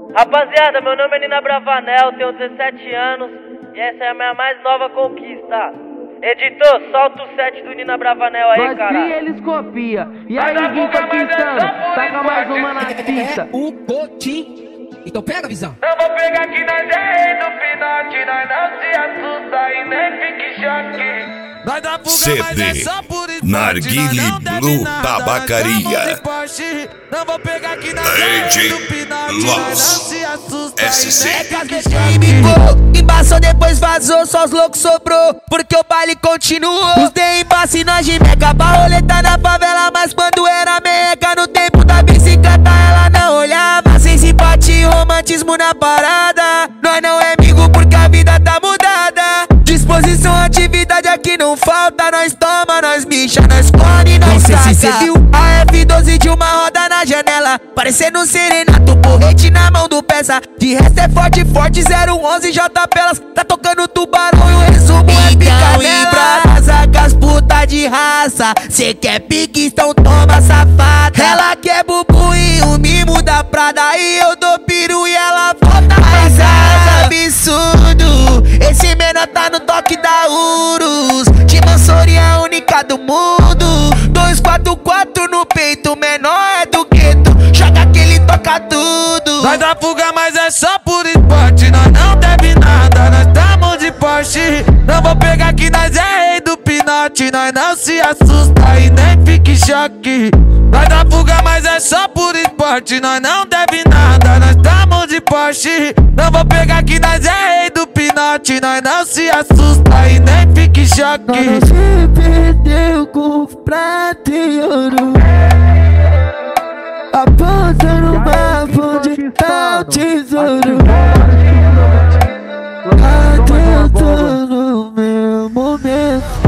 Rapaziada, meu nome é Nina Bravanel, tenho 17 anos e essa é a minha mais nova conquista. Editor, solta o set do Nina Bravanel aí, cara. Mas eles copia. E aí, ninguém tá pintando. Taca mais uma na pista. O Cotim. Então pega a visão. Eu vou pegar que nós é rei do pinote, nós não se assusta e nem fique choque. Vai dar fuga, CD, mas é só por esporte, Narguile nós não deve Blue nada, Tabacaria. nós estamos de Porsche. Não vou pegar que nós é rei do pinote, nós não se assusta SC. e nem fique E choque. bicou, embaçou, depois vazou, só os loucos sobrou, porque o baile continuou. Os de embaixo e nós de meca, barroleta na favela, mas quando era meca, no tempo da bicicleta ela não olhava. Sem simpatia e romantismo na parada, nós não é amigo porque a vida tá mudada. Disposição, atividade aqui não falta, nós toma, nós mixa, nós come, nós Não sei saca. se cê viu A F12 de uma roda na janela, parecendo um serenato, porrete na mão do peça. De resto é forte, forte, 011 J Pelas. Tá tocando tubarão e o resumo é picanela. Brasa com as puta de raça, cê quer pique, então toma safada. Ela quer bubu e o mimo da Prada, e eu dou piru e ela volta pra casa. Absurdo, esse menor tá no toque da Urus. De Mansoria, a única do mundo. 244 no peito, menor é do gueto. Joga que ele toca tudo. Vai dar fuga, mas é só por esporte, nós não deve nada, nós estamos de Porsche. Não vou pegar que nós é rei do pinote, nós não se assusta e nem fique choque. Vai dar fuga, mas é só por esporte, nós não deve nada, nós estamos de Porsche. Não vou pegar que nós é rei do pinote, nós não se assusta e nem fique choque. Nós se perdeu com prata e ouro, aponta no mapa onde tá o tesouro. Atento no meu momento,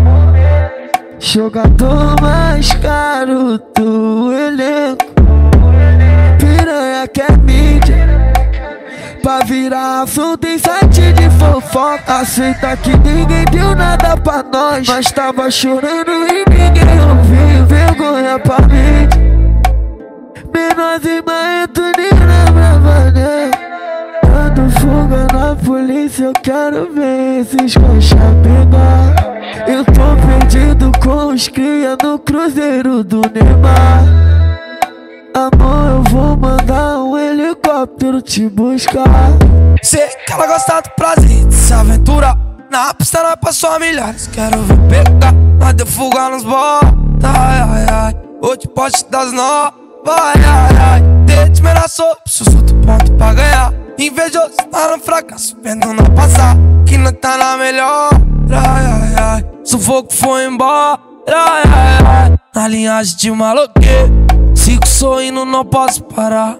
jogador mais caro do elenco. Piranha que é mídia, pra virar assunto em site de fofoca. Aceita que ninguém deu nada pra nós, mas tava chorando e ninguém ouviu. Vergonha pra mídia, menorzinho marrento, Nina Bravanel. Dando fuga na polícia, eu quero ver esses coxa pegar. Eu tô perdido com os cria no cruzeiro do Neymar. Amor, eu vou mandar um helicóptero te buscar. Sei que ela gosta do prazer de se aventurar. Na pista nós passou milhares, quero ver pegar. Nós deu fuga nos botas, ai, ai, ai. Hoje pode te dar os nó, vai, ai, ai. Te ameaçou, preciso outro ponto pra ganhar. Invejoso, tá no fracasso, vendo não passar. Que não tá na melhor, ai, ai, ai. Sufoco foi embora, ai, ai, ai. Na linhagem de maloqueiro, sigo sorrindo, não posso parar.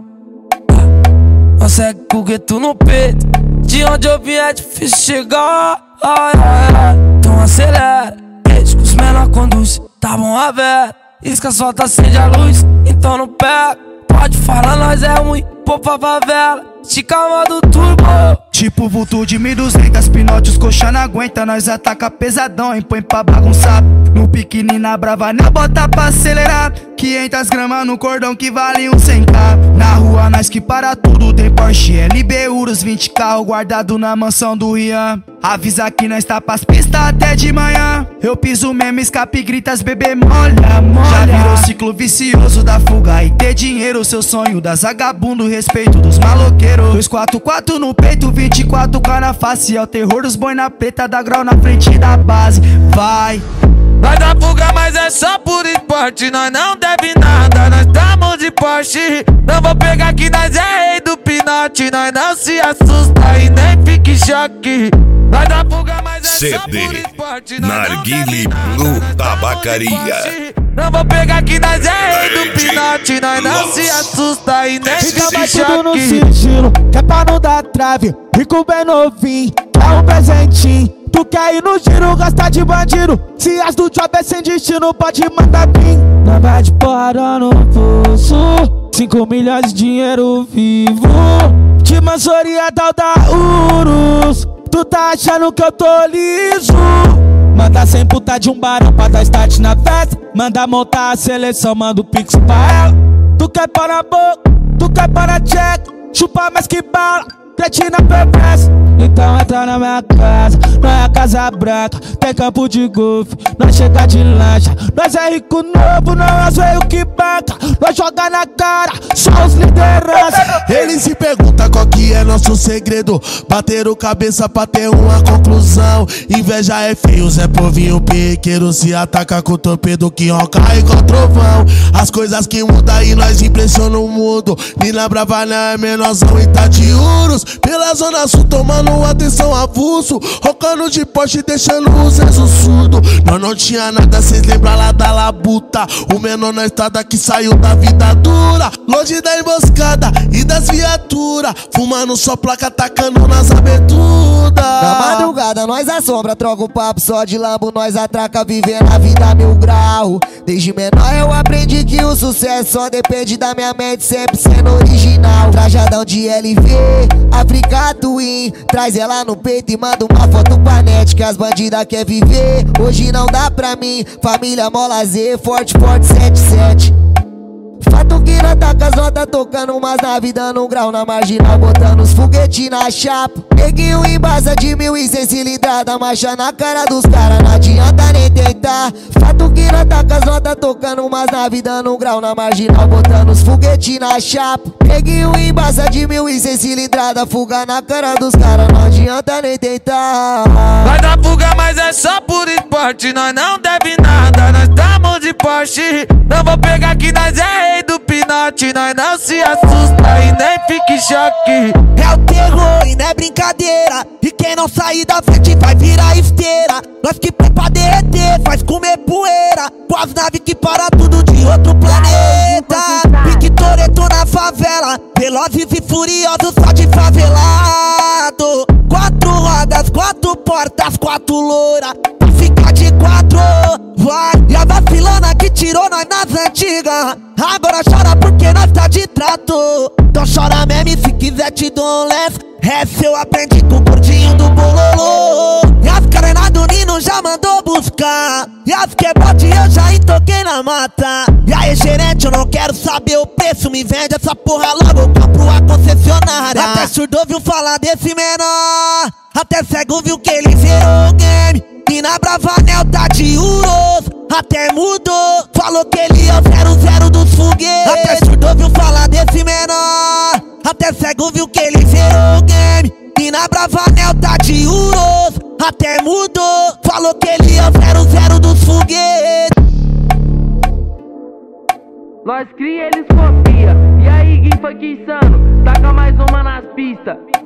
Nós segue com o gueto no peito, de onde eu vim é difícil chegar. Ai, ai, ai. Então acelera, desde que os menor conduz, tá bom a vera. Isca solta, acende a luz, então não pega. Pode falar, nós é ruim, pô pra favela. Estica a modo turbo. Tipo vulto de 1200, pinote, os coxa não aguenta. Nós ataca pesadão e põe pra bagunçar. No pique Nina Bravanel, bota pra acelerar. 500 gramas no cordão que vale um 100k. Na rua nós que para tudo, tem Porsche, LB Urus, 20 carro guardado na mansão do Rian. Avisa que nós tá pras pistas até de manhã. Eu piso mesmo, escape, gritas, bebê molha, molha. Já virou ciclo vicioso da fuga e ter dinheiro. Seu sonho das vagabundo, respeito dos maloqueiros. 244 no peito, 24k na face. É o terror dos boi na preta, dá grau na frente da base. Vai. Vai dar fuga, mas é só por esporte, nós não deve nada, nós estamos de Porsche. Não vou pegar que nós é rei do pinote, nós não se assusta e nem fique choque. Vai dar fuga, mas é só por esporte, nós Narguile não deve Blue nada, nós Tabacaria. estamos de Porsche. Não vou pegar que nós é rei do pinote, nós não se assusta e nem Fica fique mais tudo no choque. sigilo, que é pra não dar trave. Rico bem novinho, é um presentinho. Tu quer ir no giro, gastar de bandido. Se as do job é sem destino, pode mandar vir. Não vai de porrada no pulso, 5 milhões de dinheiro vivo. De Mansoria tal da Urus, tu tá achando que eu tô liso. Manda 100 puta de um barão pra dar start na festa. Manda montar a seleção, manda o pix pra ela. Tu quer pôr na boca, tu quer pôr na check. chupa mais que bala, cretina perversa. Então entra na minha casa, não é a Casa Branca, tem campo de golfe, nós chega de lancha. Nós é rico novo, não é os veio que banca, nós joga na cara, só os liderança. Eles se perguntam qual que é nosso segredo, bateram cabeça pra ter uma conclusão. Inveja é feio, Zé Povinho Piqueiro se ataca com torpedo que ronca igual trovão. As coisas que mudam e nós impressionam o mundo. Nina Brava não é menorzão e tá de Urus, pela zona sul tomando atenção avulso, rocando de Porsche deixando os rezos surdo. Nós não tinha nada, cês lembram lá da labuta, o menor na estrada que saiu da vida dura, longe da emboscada e das viaturas, fumando só placa, atacando nas aberturas. Na madrugada nós assombra, troca o papo só de lambo, nós atraca, vivendo a vida 1000 grau. Desde menor eu aprendi que o sucesso só depende da minha mente, sempre sendo original. Trajadão de LV, África Twin, traz ela no peito e manda uma foto pra net, que as bandidas quer viver, hoje não dá pra mim. Família Mola Z, forte, 77. Fato que não tá com as notas tocando umas naves dando um grau na marginal, botando os foguetes na chapa. Neguinho embasa de 1.100 cilindrada, marcha na cara dos caras, não adianta nem tentar. Fato que não tá com as notas tocando umas naves dando um grau na marginal, botando os foguetes na chapa. Neguinho embasa de 1.100 cilindrada, fuga na cara dos caras, não adianta nem tentar. Vai dar fuga, mas é só por esporte, nós não deve nada, nós tamo de Porsche. Não vou pegar que nós é rei do pinote, nós não se assusta e nem fique em choque. É o terror e não é brincadeira, e quem não sair da frente vai virar esteira. Nós que põe pra derreter, faz comer poeira, com as naves que para tudo de outro planeta. Pique Toretto na favela, velozes e furiosos só de favelado. 4 rodas, 4 portas, 4 loura, pra ficar de 4, vai. E a vacilona que tirou nós nas antigas, agora chora porque nós tá de trato. Então chora meme se quiser te dou um lance, essa eu aprendi com o gordinho do bololô. E as carenas do Nino já mandou buscar, e as quebote eu já entoquei na mata. E aí gerente, eu não quero saber o preço, me vende essa porra logo, eu compro a concessionária. Até surdo viu falar desse menor, até cego viu que ele zerou o game. E na Bravanel tá de Urus, até mudou, falou que ele é o 00 dos foguetes. Até surdo viu falar desse menor, até cego viu que ele zerou o game. E na Bravanel tá de Urus, até mudou, falou que ele é o 00 dos foguetes. Nós cria, eles copia. E aí, Gui Funk insano, taca mais uma nas pistas.